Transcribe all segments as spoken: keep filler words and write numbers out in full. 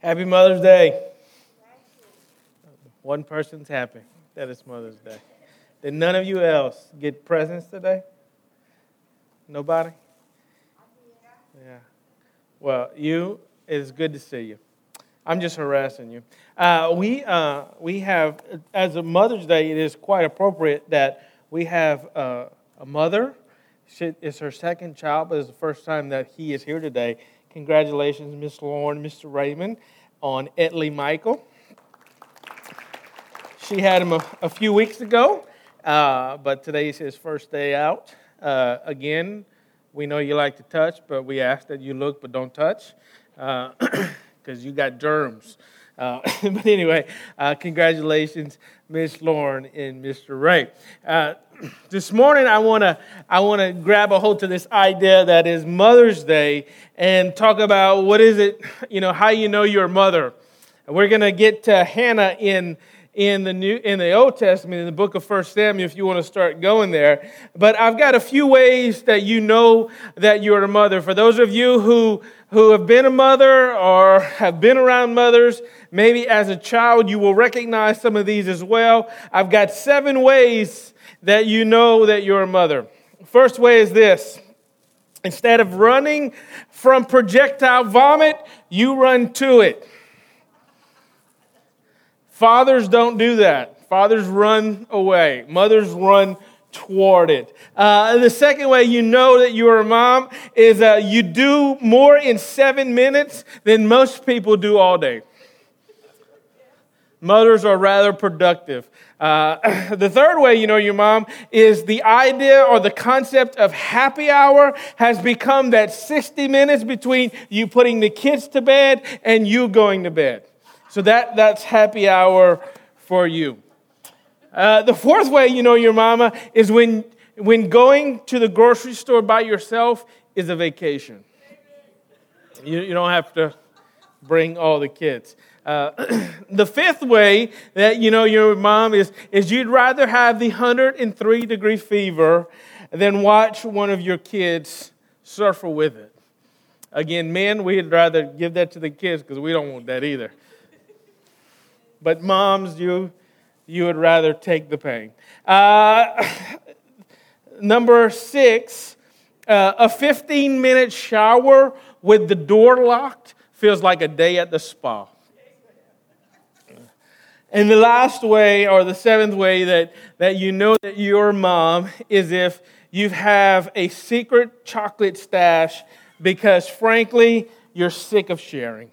Happy Mother's Day. One person's happy that it's Mother's Day. Did none of you else get presents today? Nobody? Yeah. Well, you, it's good to see you. I'm just harassing you. Uh, we uh, we have, as a Mother's Day, it is quite appropriate that we have uh, a mother. She, it's her second child, but it's the first time that he is here today. Congratulations, Miss Lauren, Mister Raymond, on Etley Michael. She had him a, a few weeks ago, uh, but today's his first day out. Uh, again, we know you like to touch, but we ask that you look but don't touch, because uh, you got germs. Uh, but anyway, uh, congratulations, Miss Lauren and Mister Ray. Uh, this morning, I want to I want to grab a hold to this idea that is Mother's Day and talk about what is it, you know, how you know you're a mother. And we're going to get to Hannah in in the new in the Old Testament, in the book of First Samuel, if you want to start going there. But I've got a few ways that you know that you're a mother. For those of you who who have been a mother or have been around mothers, maybe as a child, you will recognize some of these as well. I've got seven ways that you know that you're a mother. First way is this. Instead of running from projectile vomit, you run to it. Fathers don't do that. Fathers run away. Mothers run toward it. Uh, the second way you know that you're a mom is uh, you do more in seven minutes than most people do all day. Mothers are rather productive. Uh, the third way you know your mom is the idea or the concept of happy hour has become that sixty minutes between you putting the kids to bed and you going to bed. So that, that's happy hour for you. Uh, the fourth way you know your mama is when, when going to the grocery store by yourself is a vacation. You, you don't have to bring all the kids. Uh, the fifth way that you know your mom is, is you'd rather have the one hundred three degree fever than watch one of your kids suffer with it. Again, men, we'd rather give that to the kids because we don't want that either. But moms, you you would rather take the pain. Uh, number six, uh, a fifteen-minute shower with the door locked feels like a day at the spa. And the last way, or the seventh way that, that you know that you're a mom is if you have a secret chocolate stash because, frankly, you're sick of sharing.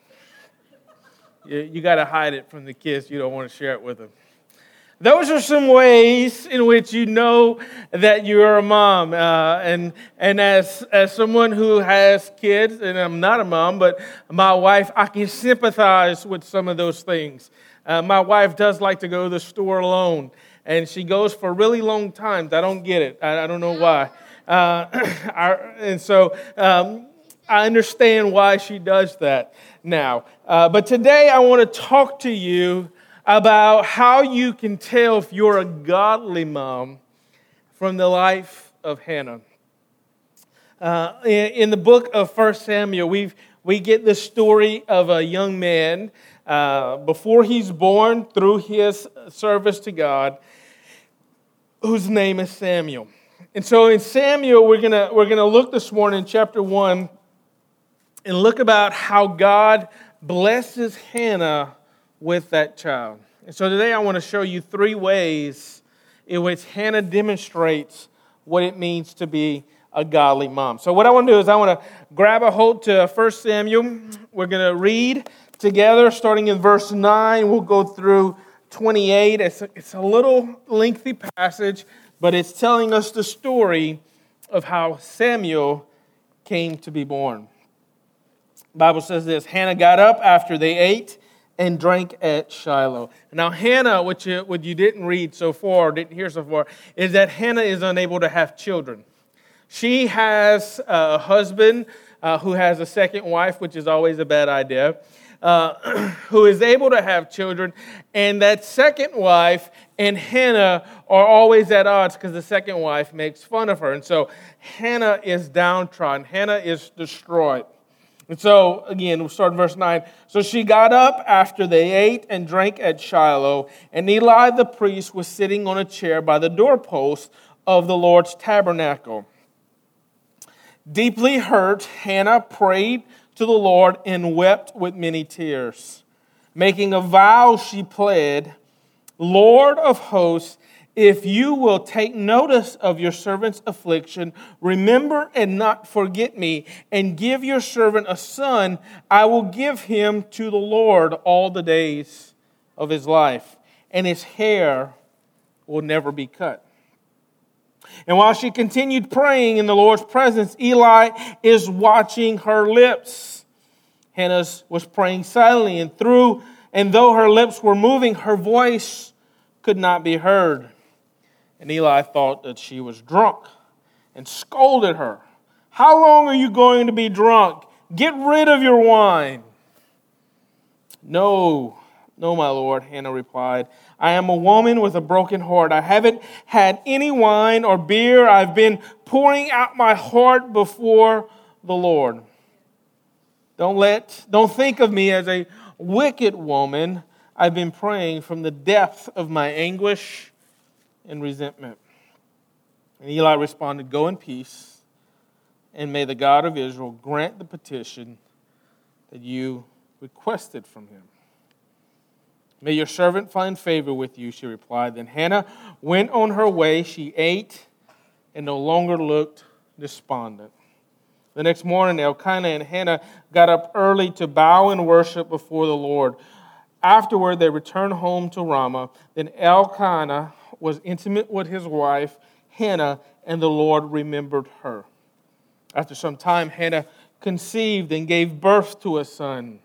You, you got to hide it from the kids. You don't want to share it with them. Those are some ways in which you know that you're a mom. Uh, and and as as someone who has kids, and I'm not a mom, but my wife, I can sympathize with some of those things. Uh, my wife does like to go to the store alone, and she goes for really long times. I don't get it. I, I don't know why. Uh, I, and so um, I understand why she does that now. Uh, but today I want to talk to you about how you can tell if you're a godly mom from the life of Hannah. Uh, in, in the book of First Samuel, we we get the story of a young man uh, before he's born through his service to God, whose name is Samuel. And so in Samuel, we're gonna we're gonna look this morning in chapter one and look about how God blesses Hannah with that child. And so today I want to show you three ways in which Hannah demonstrates what it means to be a godly mom. So what I want to do is I want to grab a hold to First Samuel. We're going to read together starting in verse nine. We'll go through twenty-eight. It's a, it's a little lengthy passage, but it's telling us the story of how Samuel came to be born. The Bible says this: Hannah got up after they ate and drank at Shiloh. Now, Hannah, what you, what you didn't read so far, didn't hear so far, is that Hannah is unable to have children. She has a husband uh, who has a second wife, which is always a bad idea, uh, who is able to have children, and that second wife and Hannah are always at odds because the second wife makes fun of her. And so Hannah is downtrodden. Hannah is destroyed. And so, again, we'll start in verse nine. So she got up after they ate and drank at Shiloh, and Eli the priest was sitting on a chair by the doorpost of the Lord's tabernacle. Deeply hurt, Hannah prayed to the Lord and wept with many tears. Making a vow, she pled, Lord of hosts, if you will take notice of your servant's affliction, remember and not forget me, and give your servant a son, I will give him to the Lord all the days of his life, and his hair will never be cut. And while she continued praying in the Lord's presence, Eli is watching her lips. Hannah was praying silently, and through and though her lips were moving, her voice could not be heard. And Eli thought that she was drunk and scolded her. How long are you going to be drunk? Get rid of your wine. No, no, my lord, Hannah replied. I am a woman with a broken heart. I haven't had any wine or beer. I've been pouring out my heart before the Lord. Don't let, don't think of me as a wicked woman. I've been praying from the depth of my anguish and resentment. And Eli responded, go in peace, and may the God of Israel grant the petition that you requested from him. May your servant find favor with you, she replied. Then Hannah went on her way. She ate and no longer looked despondent. The next morning, Elkanah and Hannah got up early to bow and worship before the Lord. Afterward, they returned home to Ramah. Then Elkanah was intimate with his wife, Hannah, and the Lord remembered her. After some time, Hannah conceived and gave birth to a son.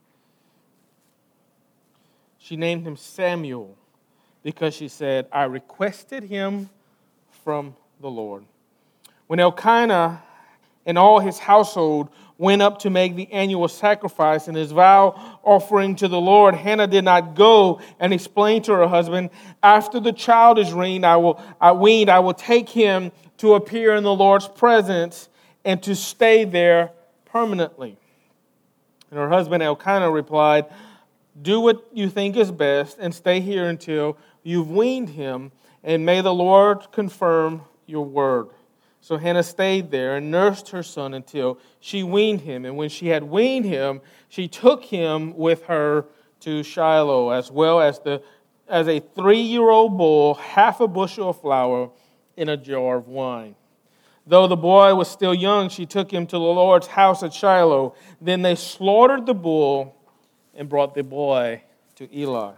She named him Samuel because she said, I requested him from the Lord. When Elkanah and all his household went up to make the annual sacrifice and his vow offering to the Lord, Hannah did not go and explain to her husband, after the child is weaned, I will, I weaned, I will take him to appear in the Lord's presence and to stay there permanently. And her husband Elkanah replied, do what you think is best and stay here until you've weaned him, and may the Lord confirm your word. So Hannah stayed there and nursed her son until she weaned him. And when she had weaned him, she took him with her to Shiloh, as well as the as a three-year-old bull, half a bushel of flour in a jar of wine. Though the boy was still young, she took him to the Lord's house at Shiloh. Then they slaughtered the bull and brought the boy to Eli.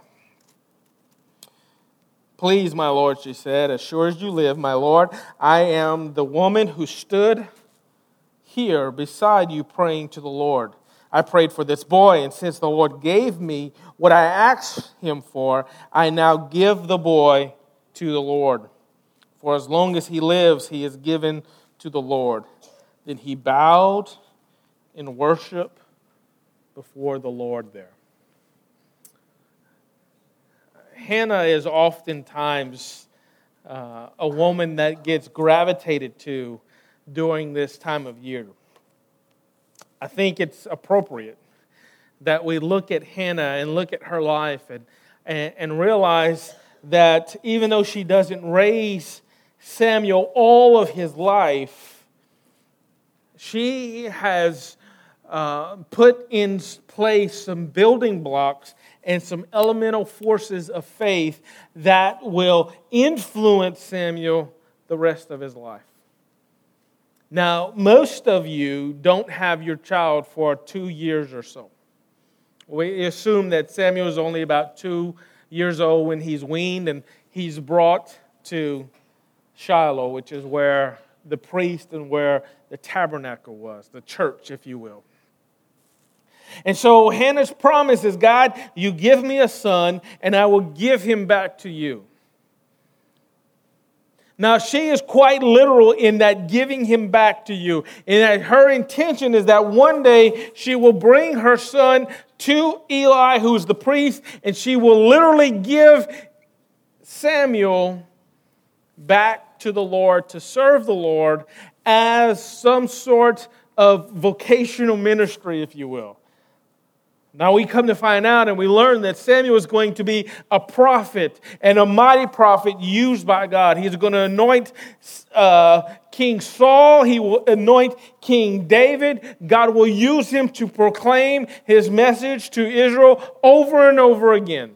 Please, my Lord, she said, as sure as you live, my Lord, I am the woman who stood here beside you praying to the Lord. I prayed for this boy, and since the Lord gave me what I asked him for, I now give the boy to the Lord. For as long as he lives, he is given to the Lord. Then he bowed in worship before the Lord there. Hannah is oftentimes uh, a woman that gets gravitated to during this time of year. I think it's appropriate that we look at Hannah and look at her life and, and, and realize that even though she doesn't raise Samuel all of his life, she has uh, put in place some building blocks and some elemental forces of faith that will influence Samuel the rest of his life. Now, most of you don't have your child for two years or so. We assume that Samuel is only about two years old when he's weaned and he's brought to Shiloh, which is where the priest and where the tabernacle was, the church, if you will. And so Hannah's promise is, God, you give me a son, and I will give him back to you. Now, she is quite literal in that giving him back to you. And that her intention is that one day she will bring her son to Eli, who's the priest, and she will literally give Samuel back to the Lord to serve the Lord as some sort of vocational ministry, if you will. Now we come to find out and we learn that Samuel is going to be a prophet and a mighty prophet used by God. He's going to anoint uh, King Saul. He will anoint King David. God will use him to proclaim his message to Israel over and over again.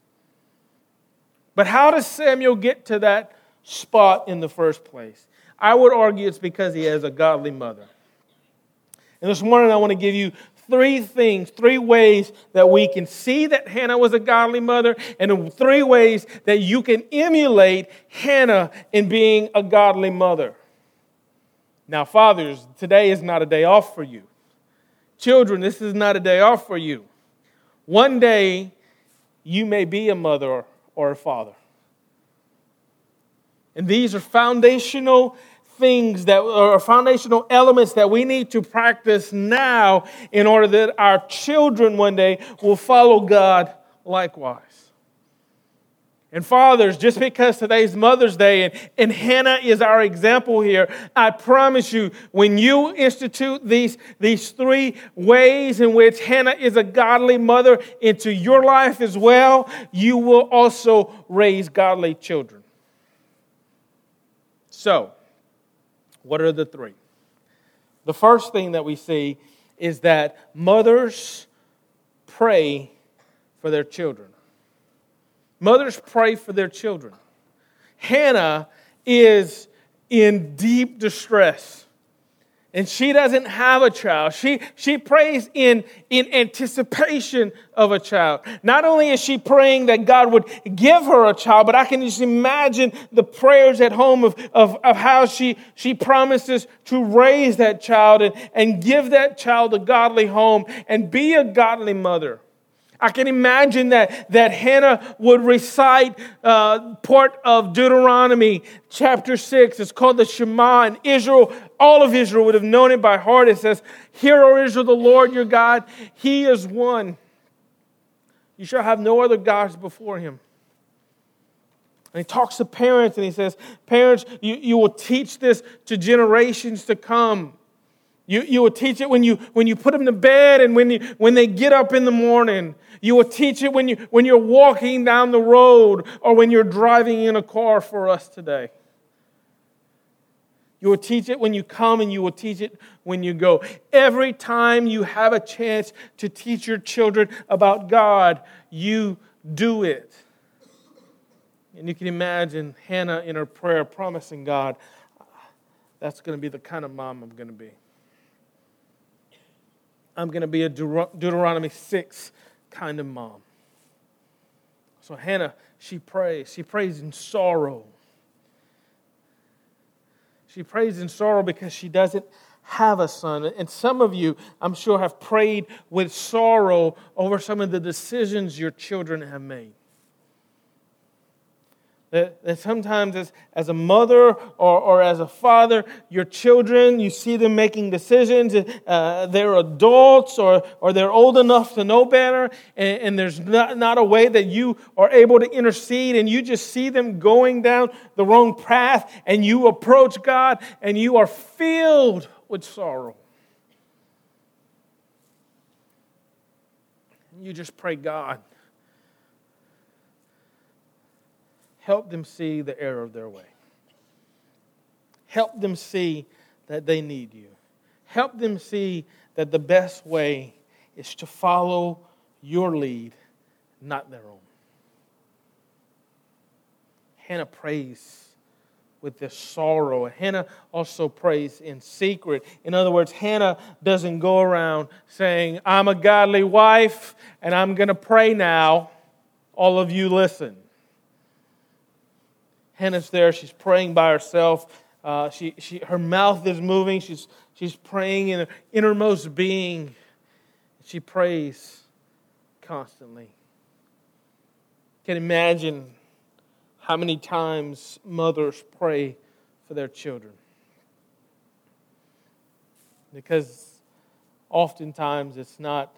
But how does Samuel get to that spot in the first place? I would argue it's because he has a godly mother. And this morning I want to give you three things, three ways that we can see that Hannah was a godly mother, and three ways that you can emulate Hannah in being a godly mother. Now, fathers, today is not a day off for you. Children, this is not a day off for you. One day, you may be a mother or a father. And these are foundational things that are foundational elements that we need to practice now in order that our children one day will follow God likewise. And fathers, just because today's Mother's Day and, and Hannah is our example here, I promise you, when you institute these, these three ways in which Hannah is a godly mother into your life as well, you will also raise godly children. So, what are the three? The first thing that we see is that mothers pray for their children. Mothers pray for their children. Hannah is in deep distress. And she doesn't have a child. She, she prays in, in anticipation of a child. Not only is she praying that God would give her a child, but I can just imagine the prayers at home of, of, of how she, she promises to raise that child and, and give that child a godly home and be a godly mother. I can imagine that, that Hannah would recite uh, part of Deuteronomy chapter six. It's called the Shema. And Israel, all of Israel would have known it by heart. It says, "Hear, O Israel, the Lord your God, He is one. You shall have no other gods before Him." And he talks to parents and he says, parents, you, you will teach this to generations to come. You, you will teach it when you when you put them to bed and when you when they get up in the morning. You will teach it when you when you're walking down the road or when you're driving in a car for us today. You will teach it when you come and you will teach it when you go. Every time you have a chance to teach your children about God, you do it. And you can imagine Hannah in her prayer promising God, that's going to be the kind of mom I'm going to be. I'm going to be a Deuteronomy six kind of mom. So Hannah, she prays. She prays in sorrow. She prays in sorrow because she doesn't have a son. And some of you, I'm sure, have prayed with sorrow over some of the decisions your children have made. That, that sometimes as, as a mother or, or as a father, your children, you see them making decisions. Uh, they're adults or, or they're old enough to know better. And, and there's not, not a way that you are able to intercede. And you just see them going down the wrong path. And you approach God and you are filled with sorrow. And you just pray, God, help them see the error of their way. Help them see that they need you. Help them see that the best way is to follow your lead, not their own. Hannah prays with this sorrow. Hannah also prays in secret. In other words, Hannah doesn't go around saying, I'm a godly wife and I'm going to pray now. All of you listen. Hannah's there. She's praying by herself. Uh, she, she, her mouth is moving. She's, she's praying in her innermost being. She prays constantly. You can imagine how many times mothers pray for their children. Because oftentimes it's not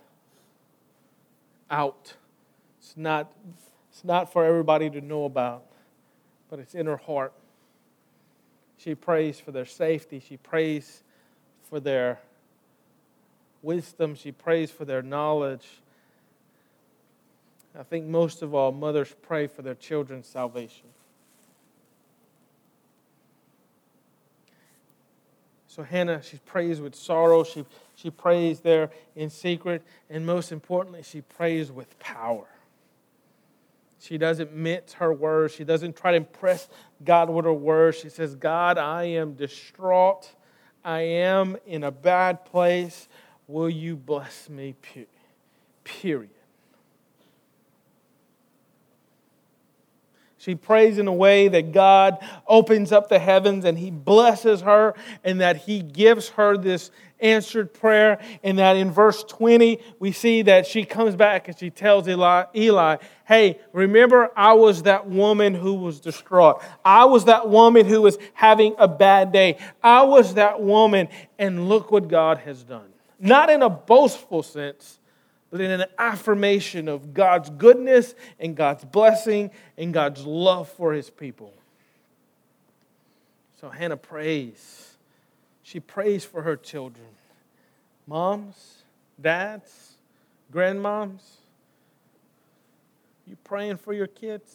out. It's not, it's not for everybody to know about. But it's in her heart. She prays for their safety. She prays for their wisdom. She prays for their knowledge. I think most of all, mothers pray for their children's salvation. So Hannah, she prays with sorrow. She, she prays there in secret. And most importantly, she prays with power. She doesn't mince her words. She doesn't try to impress God with her words. She says, God, I am distraught. I am in a bad place. Will you bless me? Period. She prays in a way that God opens up the heavens and He blesses her and that He gives her this answered prayer. And that in verse twenty, we see that she comes back and she tells Eli, Eli, hey, remember I was that woman who was distraught. I was that woman who was having a bad day. I was that woman, and look what God has done. Not in a boastful sense, but in an affirmation of God's goodness and God's blessing and God's love for His people. So Hannah prays. She prays for her children. Moms, dads, grandmoms, you praying for your kids?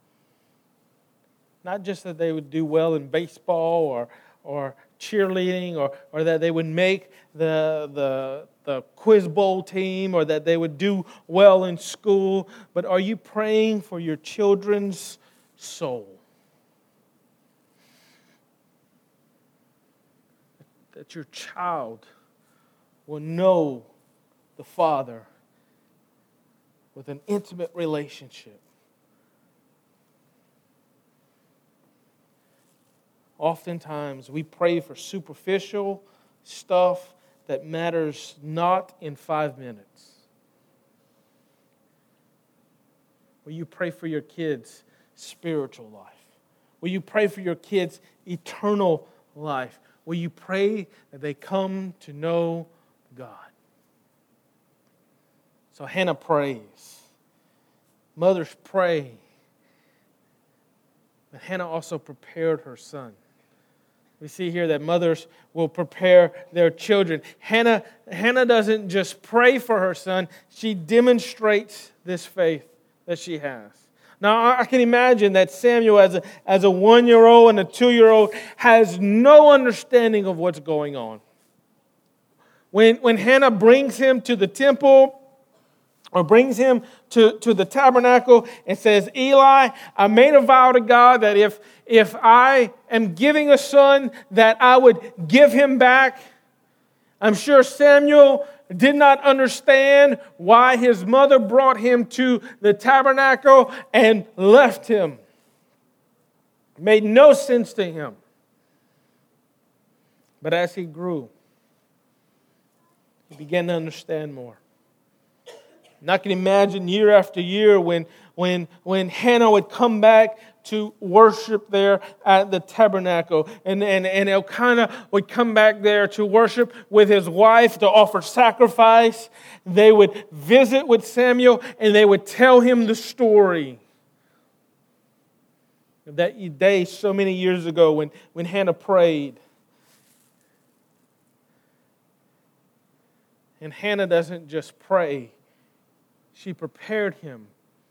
Not just that they would do well in baseball or or cheerleading or, or that they would make the, the, the quiz bowl team or that they would do well in school, but are you praying for your children's soul? That your child will know the Father with an intimate relationship. Oftentimes, we pray for superficial stuff that matters not in five minutes. Will you pray for your kids' spiritual life? Will you pray for your kids' eternal life? Will you pray that they come to know God? So Hannah prays. Mothers pray. But Hannah also prepared her son. We see here that mothers will prepare their children. Hannah, Hannah doesn't just pray for her son, she demonstrates this faith that she has. Now, I can imagine that Samuel, as a, as a one-year-old and a two-year-old, has no understanding of what's going on. When, when Hannah brings him to the temple, or brings him to, to the tabernacle and says, Eli, I made a vow to God that if, if I am giving a son, that I would give him back. I'm sure Samuel did not understand why his mother brought him to the tabernacle and left him. It made no sense to him. But as he grew, he began to understand more. And I can imagine year after year when, when, when Hannah would come back to worship there at the tabernacle. And, and, and Elkanah would come back there to worship with his wife to offer sacrifice. They would visit with Samuel and they would tell him the story of that day so many years ago when, when Hannah prayed. And Hannah doesn't just pray. She prepared him.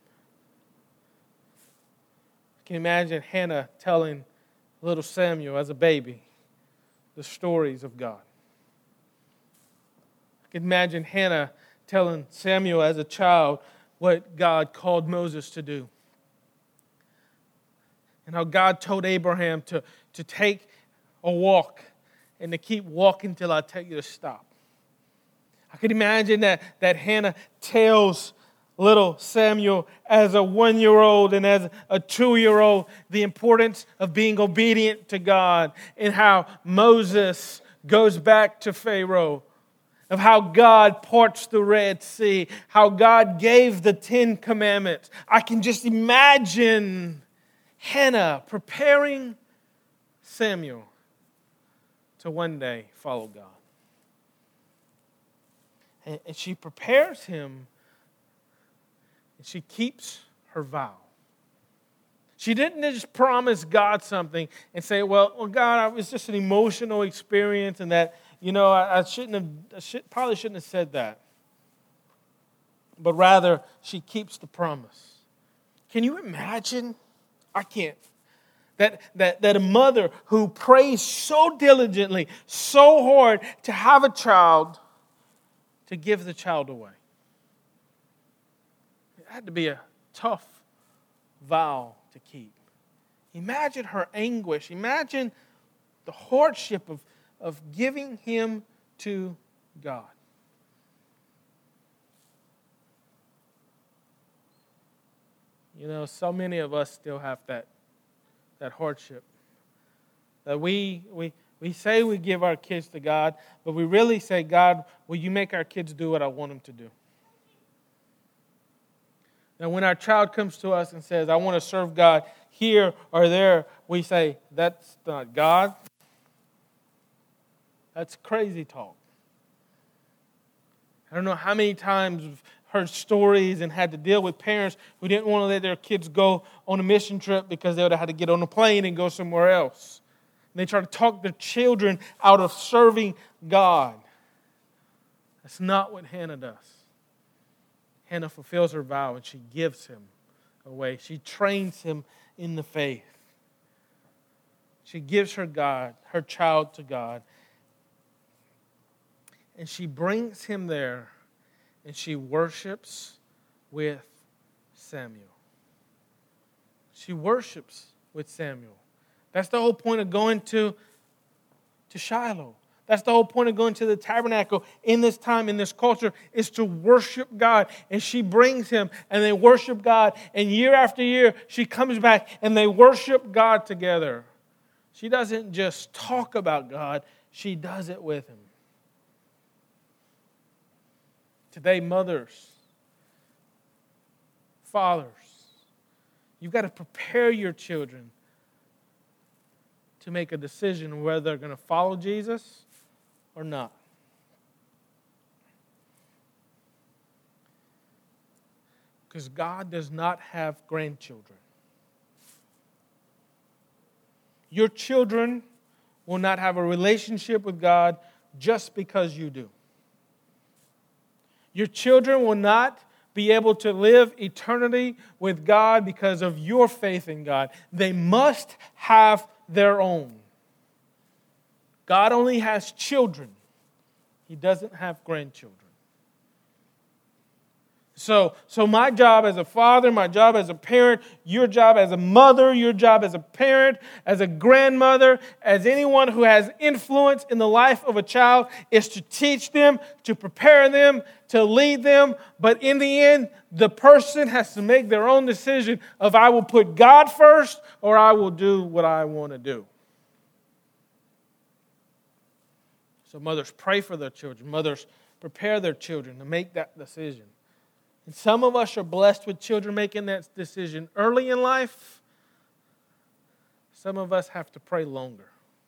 I can imagine Hannah telling little Samuel as a baby the stories of God. I can imagine Hannah telling Samuel as a child what God called Moses to do. And how God told Abraham to, to take a walk and to keep walking till I tell you to stop. I can imagine that, that Hannah tells little Samuel as a one-year-old and as a two-year-old the importance of being obedient to God, and how Moses goes back to Pharaoh, of how God parts the Red Sea, how God gave the Ten Commandments. I can just imagine Hannah preparing Samuel to one day follow God. And she prepares him, and she keeps her vow. She didn't just promise God something and say, well, well God, it was just an emotional experience, and that you know, I, I shouldn't have, I should, probably shouldn't have said that. But rather, she keeps the promise. Can you imagine? I can't. That, that, that a mother who prays so diligently, so hard to have a child, to give the child away. It had to be a tough vow to keep. Imagine her anguish. Imagine the hardship of, of giving him to God. You know, so many of us still have that, that hardship. That we, we, we say we give our kids to God, but we really say, God, will you make our kids do what I want them to do? Now, when our child comes to us and says, I want to serve God here or there, we say, that's not God. That's crazy talk. I don't know how many times we've heard stories and had to deal with parents who didn't want to let their kids go on a mission trip because they would have had to get on a plane and go somewhere else. And they try to talk their children out of serving God. That's not what Hannah does. Hannah fulfills her vow and she gives him away. She trains him in the faith. She gives her God, her child to God. And she brings him there and she worships with Samuel. She worships with Samuel. That's the whole point of going to, to Shiloh. That's the whole point of going to the tabernacle in this time, in this culture, is to worship God. And she brings him and they worship God. And year after year, she comes back and they worship God together. She doesn't just talk about God, she does it with him. Today, mothers, fathers, you've got to prepare your children to make a decision whether they're going to follow Jesus or not. Because God does not have grandchildren. Your children will not have a relationship with God just because you do. Your children will not be able to live eternity with God because of your faith in God. They must have their own. God only has children. He doesn't have grandchildren. So, so my job as a father, my job as a parent, your job as a mother, your job as a parent, as a grandmother, as anyone who has influence in the life of a child is to teach them, to prepare them, to lead them. But in the end, the person has to make their own decision of I will put God first or I will do what I want to do. So mothers pray for their children. Mothers prepare their children to make that decision. And some of us are blessed with children making that decision early in life. Some of us have to pray longer.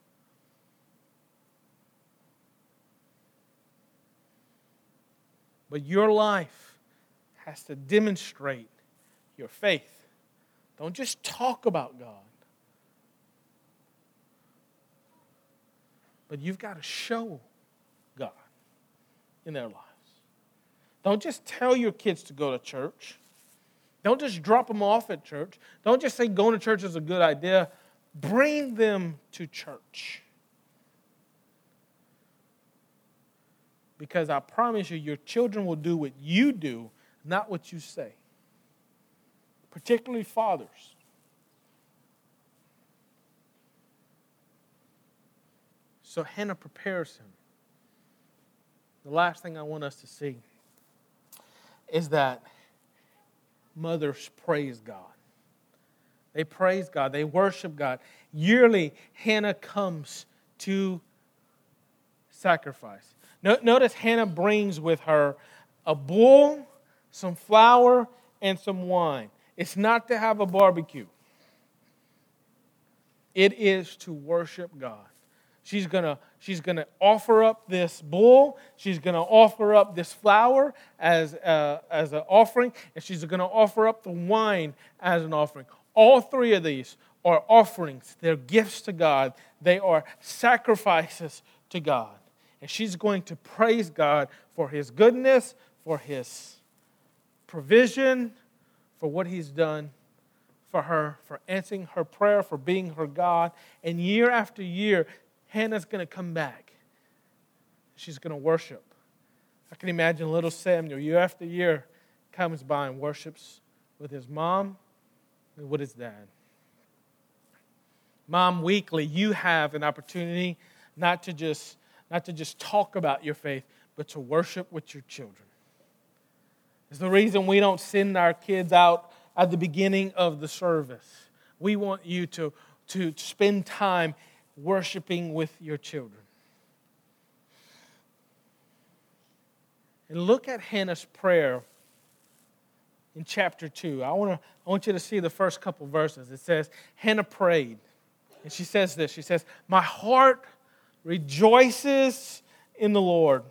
But your life has to demonstrate your faith. Don't just talk about God. But you've got to show God in their lives. Don't just tell your kids to go to church. Don't just drop them off at church. Don't just say going to church is a good idea. Bring them to church. Because I promise you, your children will do what you do, not what you say. Particularly fathers. So Hannah prepares him. The last thing I want us to see is that mothers praise God. They praise God. They worship God. Yearly, Hannah comes to sacrifice. Notice Hannah brings with her a bull, some flour, and some wine. It's not to have a barbecue. It is to worship God. She's going to she's gonna offer up this bull. She's going to offer up this flour as, uh, as an offering. And she's going to offer up the wine as an offering. All three of these are offerings. They're gifts to God. They are sacrifices to God. And she's going to praise God for His goodness, for His provision, for what He's done for her, for answering her prayer, for being her God. And year after year, Hannah's going to come back. She's going to worship. I can imagine little Samuel, year after year, comes by and worships with his mom and with his dad. Mom, weekly, you have an opportunity not to just, not to just talk about your faith, but to worship with your children. It's the reason we don't send our kids out at the beginning of the service. We want you to, to spend time worshiping with your children. And look at Hannah's prayer in chapter two. I want to I want you to see the first couple verses. It says, Hannah prayed. And she says this. She says, my heart rejoices in the Lord.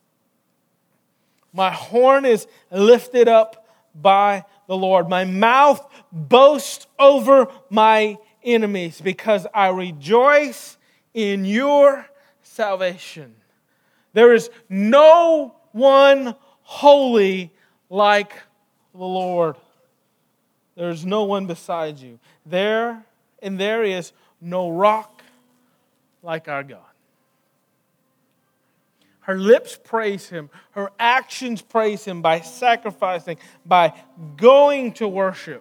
My horn is lifted up by the Lord. My mouth boasts over my enemies because I rejoice in your salvation. There is no one holy like the Lord. There is no one beside you. There and there is no rock like our God. Her lips praise Him. Her actions praise Him by sacrificing, by going to worship.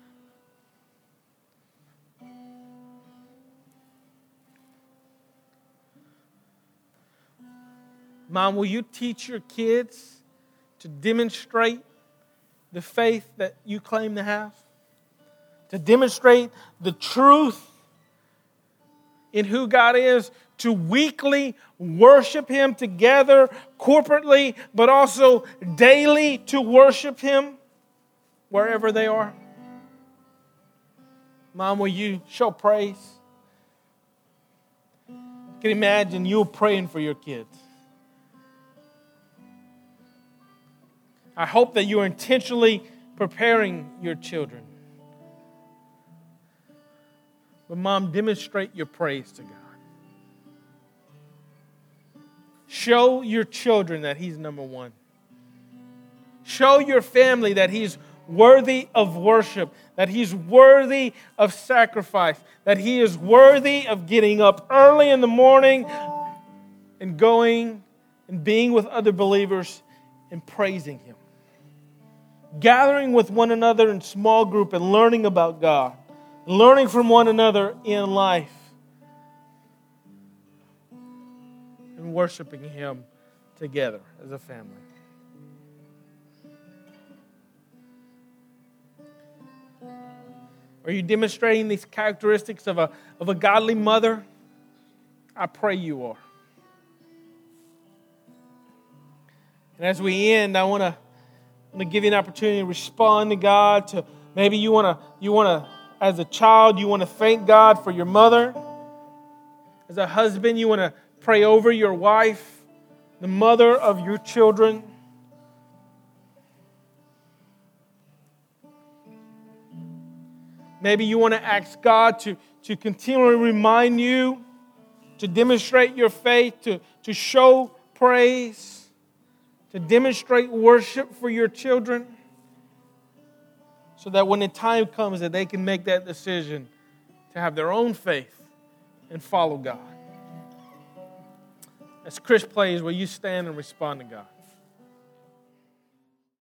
Mom, will you teach your kids to demonstrate the faith that you claim to have? To demonstrate the truth in who God is, to weekly worship Him together, corporately, but also daily to worship Him wherever they are? Mom, will you show praise? I can imagine you praying for your kids. I hope that you're intentionally preparing your children. But Mom, demonstrate your praise to God. Show your children that He's number one. Show your family that He's worthy of worship, that He's worthy of sacrifice, that He is worthy of getting up early in the morning and going and being with other believers and praising Him. Gathering with one another in small group and learning about God. Learning from one another in life. And worshiping Him together as a family. Are you demonstrating these characteristics of a, of a godly mother? I pray you are. And as we end, I want to I want to give you an opportunity to respond to God. To maybe you want to, you want to, as a child, you want to thank God for your mother. As a husband, you want to pray over your wife, the mother of your children. Maybe you want to ask God to, to continually remind you, to demonstrate your faith, to, to show praise, to demonstrate worship for your children, so that when the time comes that they can make that decision to have their own faith and follow God. As Chris plays, will you stand and respond to God?